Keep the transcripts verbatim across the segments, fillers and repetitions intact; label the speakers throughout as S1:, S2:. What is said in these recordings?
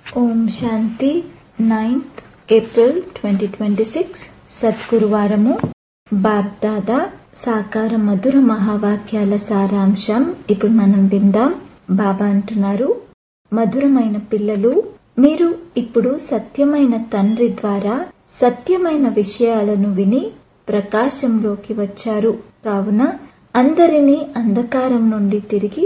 S1: ఓం Shanti. Ninth April twenty twenty six సద్గురువారము. బాబ్దాదా సాకార మధుర మహావాక్యాల సారాంశం ఇప్పుడు మనం విందాం. బాబా అంటున్నారు, మధురమైన పిల్లలు, మీరు ఇప్పుడు సత్యమైన తండ్రి ద్వారా సత్యమైన విషయాలను విని ప్రకాశంలోకి వచ్చారు. కావున అందరినీ అంధకారం నుండి తిరిగి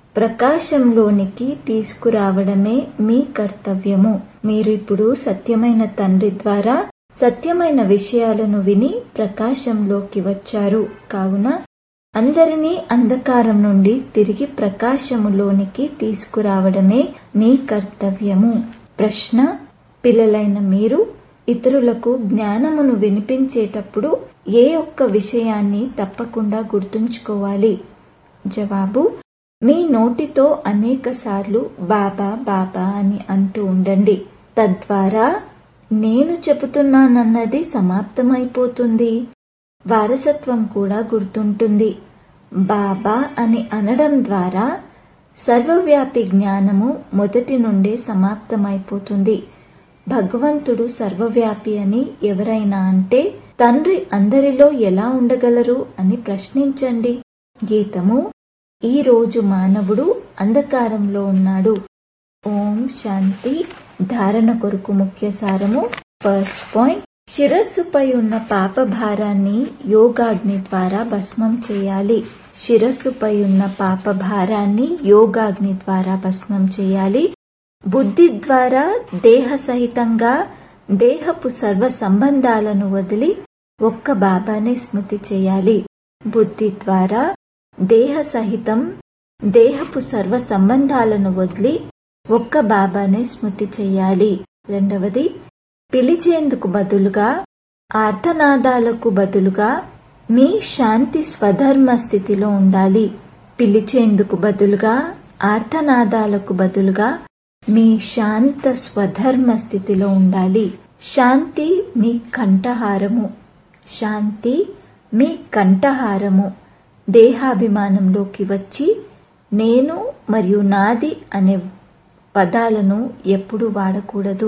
S1: ప్రకాశంలోనికి తీసుకురావడమే మీ కర్తవ్యము. మీరు ఇప్పుడు సత్యమైన తండ్రి ద్వారా సత్యమైన విషయాలను విని ప్రకాశంలోకి వచ్చారు. కావున అందరినీ అంధకారం నుండి తిరిగి ప్రకాశములోనికి తీసుకురావడమే మీ కర్తవ్యము. ప్రశ్న: పిల్లలైన మీరు ఇతరులకు జ్ఞానమును వినిపించేటప్పుడు ఏ ఒక్క విషయాన్ని తప్పకుండా గుర్తుంచుకోవాలి? జవాబు: మీ నోటితో అనేక సార్లు బాబా బాబా అని అంటూ ఉండండి. తద్వారా నేను చెబుతున్నానన్నది సమాప్తమైపోతుంది. వారసత్వం కూడా గుర్తుంటుంది. బాబా అని అనడం ద్వారా సర్వవ్యాపి జ్ఞానము మొదటి నుండే సమాప్తమైపోతుంది. భగవంతుడు సర్వవ్యాపి అని ఎవరైనా అంటే తండ్రి అందరిలో ఎలా ఉండగలరు అని ప్రశ్నించండి. గీతము: ఈ రోజు మానవుడు అంధకారంలో ఉన్నాడు. ఓం శాంతి. ధారణ కొరకు ముఖ్య సారము. ఫస్ట్ పాయింట్: శిరస్సుపై ఉన్న పాప భారాన్ని యోగాగ్ని ద్వారా భస్మం చేయాలి. శిరస్సుపై ఉన్న పాప భారాన్ని యోగాగ్ని ద్వారా భస్మం చేయాలి. బుద్ధి ద్వారా దేహ సహితంగా దేహపు సర్వ సంబంధాలను వదిలి ఒక్క బాబానే స్మృతి చేయాలి. బుద్ధి ద్వారా దేహ సహితం దేహపు సర్వ సంబంధాలను వదిలి ఒక్క బాబానే స్మృతి చెయ్యాలి. రెండవది, పిలిచేందుకు బదులుగా ఆర్తనాదాలకు బదులుగా మీ శాంతి స్వధర్మ స్థితిలో ఉండాలి. పిలిచేందుకు బదులుగా ఆర్తనాదాలకు బదులుగా మీ శాంత స్వధర్మ స్థితిలో ఉండాలి. శాంతి మీ కంఠహారము. శాంతి మీ కంఠహారము. దేహాభిమానంలోకి వచ్చి నేను మరియు నాది అనే పదాలను ఎప్పుడు వాడకూడదు.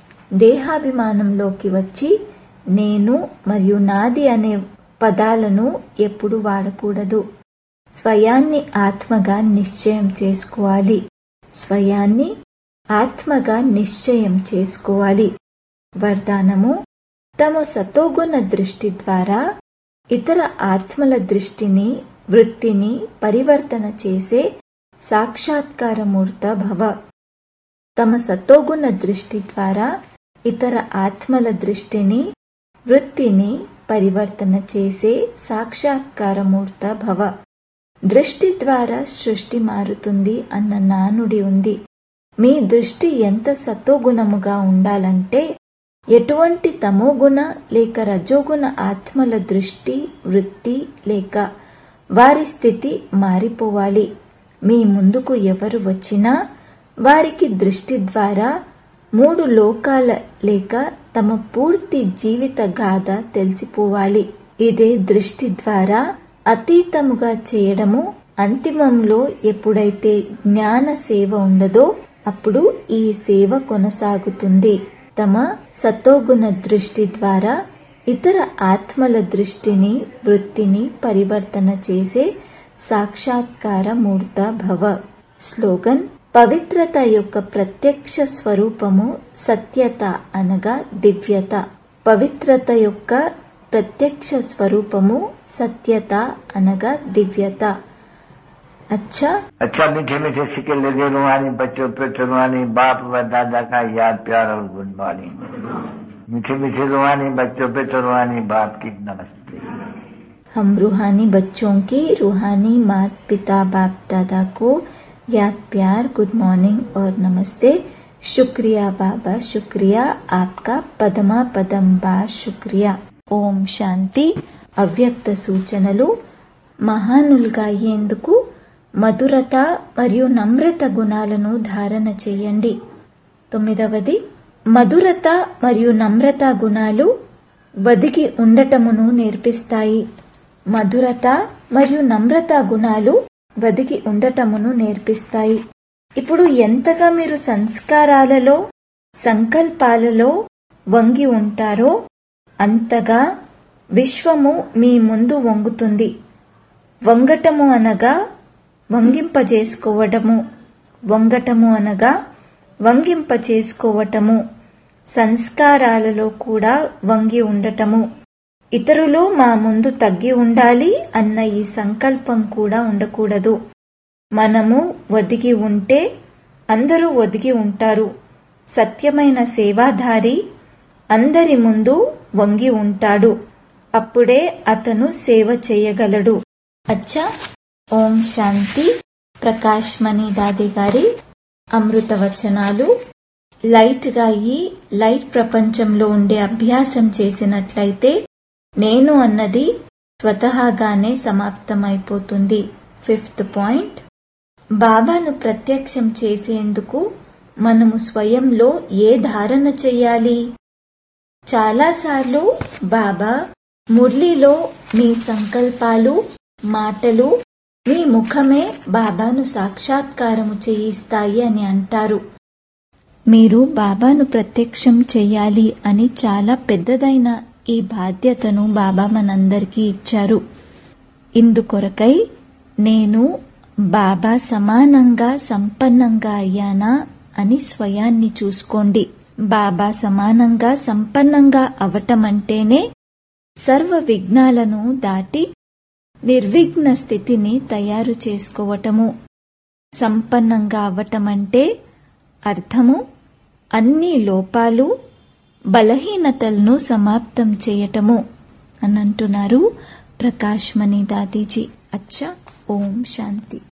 S1: దేహాభిమానంలోకి వచ్చి నేను మరియు నాది అనే పదాలను ఎప్పుడు వాడకూడదు. స్వయాన్ని ఆత్మగా నిశ్చయం చేసుకోవాలి. స్వయాన్ని ఆత్మగా నిశ్చయం చేసుకోవాలి. వరదానము: తమ సతోగుణ దృష్టి ద్వారా ఇతర ఆత్మల దృష్టిని వృత్తిని పరివర్తన చేసే సాక్షాత్కారమూర్త భవ. తమ సతోగుణ దృష్టి ద్వారా ఇతర ఆత్మల దృష్టిని వృత్తిని పరివర్తన చేసే సాక్షాత్కారమూర్త భవ. దృష్టి ద్వారా సృష్టి మారుతుంది అన్న నానుడి ఉంది. మీ దృష్టి ఎంత సతోగుణముగా ఉండాలంటే ఎటువంటి తమోగుణ లేక రజోగుణ ఆత్మల దృష్టి వృత్తి లేక వారి స్థితి మారిపోవాలి. మీ ముందుకు ఎవరు వచ్చినా వారికి దృష్టి ద్వారా మూడు లోకాల లేక తమ పూర్తి జీవిత గాథ తెలిసిపోవాలి. ఇదే దృష్టి ద్వారా అతీతముగా చేయడము. అంతిమంలో ఎప్పుడైతే జ్ఞాన సేవ ఉండదో అప్పుడు ఈ సేవ కొనసాగుతుంది. తమ సతోగుణ దృష్టి ద్వారా ఇతర ఆత్మల దృష్టిని వృత్తిని పరివర్తన చేసే సాక్షాత్కార మూర్త భవ. స్లోగన్: పవిత్రత యొక్క ప్రత్యక్ష స్వరూపము సత్యత అనగా దివ్యత. పవిత్రత యొక్క ప్రత్యక్ష స్వరూపము సత్యత అనగా దివ్యత. अच्छा
S2: अच्छा मीठे मीठे सिक्के लगे रूहानी बच्चों पे रूहानी बाप व दादा का याद प्यार और गुड मॉर्निंग। मीठे मीठे रूहानी बच्चों पे रूहानी बाप की नमस्ते।
S1: हम रूहानी बच्चों की रूहानी माता पिता बाप दादा को याद प्यार गुड मॉर्निंग और नमस्ते। शुक्रिया बाबा, शुक्रिया आपका पदमा पदम बार शुक्रिया. ఓం శాంతి. అవ్యక్త సూచనలు. మహానులుగా అయ్యేందుకు మధురత మరియు నమ్రత గుణాలను ధారణ చేయండి. తొమ్మిదవది, మధురత మరియు నమ్రత గుణాలు వదిగి ఉండటమును నేర్పిస్తాయి. మధురత మరియు నమ్రత గుణాలు వదిగి ఉండటమును నేర్పిస్తాయి. ఇప్పుడు ఎంతగా మీరు సంస్కారాలలో సంకల్పాలలో వంగి ఉంటారో అంతగా విశ్వము మీ ముందు వంగుతుంది. వంగటము అనగా వంగింపజేసుకోవటము, వంగటము అనగా వంగింపచేసుకోవటము, సంస్కారాలలో కూడా వంగి ఉండటము. ఇతరులు మా ముందు తగ్గి ఉండాలి అన్న ఈ సంకల్పం కూడా ఉండకూడదు. మనము ఒదిగి ఉంటే అందరూ ఒదిగి ఉంటారు. సత్యమైన సేవాధారి అందరి ముందు వంగి ఉంటాడు. అప్పుడే అతను సేవ చేయగలడు. అచ్చా, ఓం శాంతి. ప్రకాష్ మణి దాది గారి అమృత వచనాలు. లైట్ గా ఈ లైట్ ప్రపంచంలో ఉండే అభ్యాసం చేసినట్లయితే నేను అన్నది స్వతహాగానే సమాప్తమైపోతుంది. ఫిఫ్త్ పాయింట్, బాబాను ప్రత్యక్షం చేసేందుకు మనము స్వయంలో ఏ ధారణ చెయ్యాలి? చాలాసార్లు బాబా మురళిలో మీ సంకల్పాలు, మాటలు, మీ ముఖమే బాబాను సాక్షాత్కారము చేయిస్తాయి అని అంటారు. మీరు బాబాను ప్రత్యక్షం చెయ్యాలి అని చాలా పెద్దదైన ఈ బాధ్యతను బాబా మనందరికీ ఇచ్చారు. ఇందుకొరకై నేను బాబా సమానంగా సంపన్నంగా అయ్యానా అని స్వయాన్ని చూసుకోండి. బాబా సమానంగా సంపన్నంగా అవటమంటేనే సర్వ విఘ్నాలను దాటి నిర్విఘ్న స్థితిని తయారు చేసుకోవటము. సంపన్నంగా అవటమంటే అర్థము అన్ని లోపాలు, బలహీనతలను సమాప్తం చేయటము అని అంటున్నారు ప్రకాష్ మణి దాదీజీ. అచ్చా, ఓం శాంతి.